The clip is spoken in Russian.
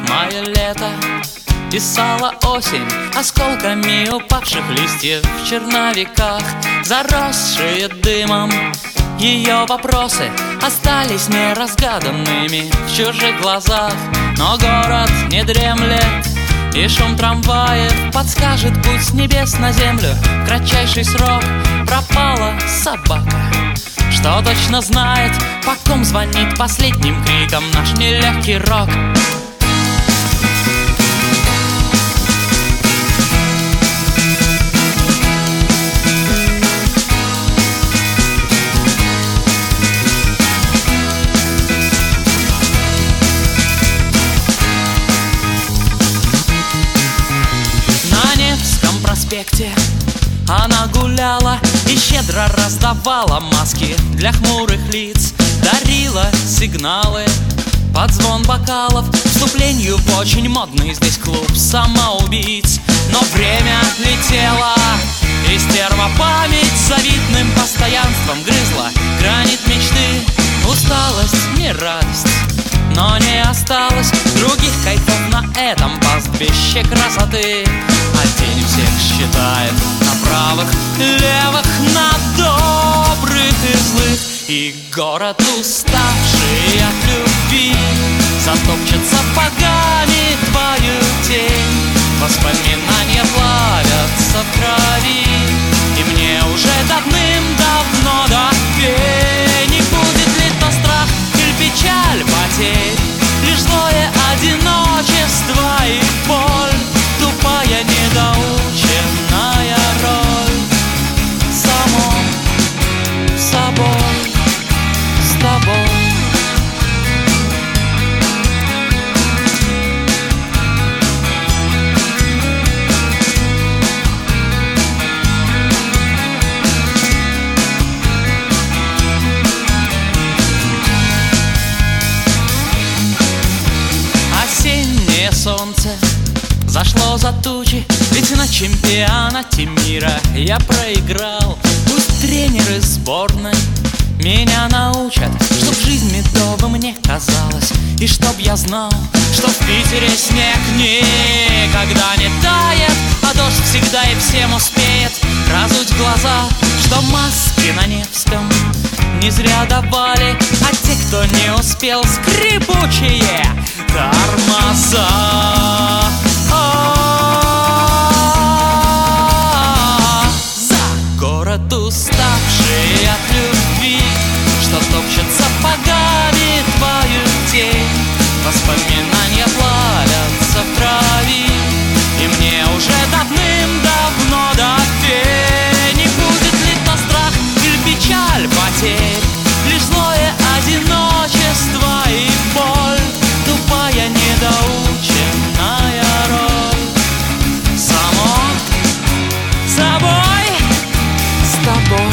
мое лето писала осень осколками упавших листьев в черновиках, заросшие дымом. Ее вопросы остались неразгаданными в чужих глазах. Но город не дремлет, и шум трамваев подскажет путь с небес на землю. В кратчайший срок пропала собака, что точно знает, по ком звонит последним криком наш нелегкий рок. Она гуляла и щедро раздавала маски для хмурых лиц, дарила сигналы под звон бокалов вступлению в очень модный здесь клуб самоубийц. Но время летело, и стерва память завидным постоянством грызла гранит мечты. Усталость, не радость, но не осталось других кайфов на этом пастбище красоты. А день всех считает на правых, левых, на добрых и злых. И город, уставший от любви, затопчет сапогами твою тень. Воспоминания плавятся в крови, и мне уже давным-давно до фени. Будет ли то страх или печаль потерь, лишь злое одиночество и боль, тупая недоученная роль. Самой собой, с тобой. Осеннее солнце зашло за тучи, ведь на чемпионате мира я проиграл. Пусть тренеры сборной меня научат, чтоб жизнь медовым мне казалась, и чтоб я знал, что в Питере снег никогда не тает, а дождь всегда и всем успеет разуть глаза, что маски на Невском не зря давали, а те, кто не успел, скрипучие тормоза. За город, уставший от любви, что топчет сапогами твою тень. Воспоминания плавятся в крови, и мне уже давным-давно до фени. Будет ли то страх или печаль потерь, лишь злое одиночество и боль, тупая недоученная роль. Само собой, с тобой.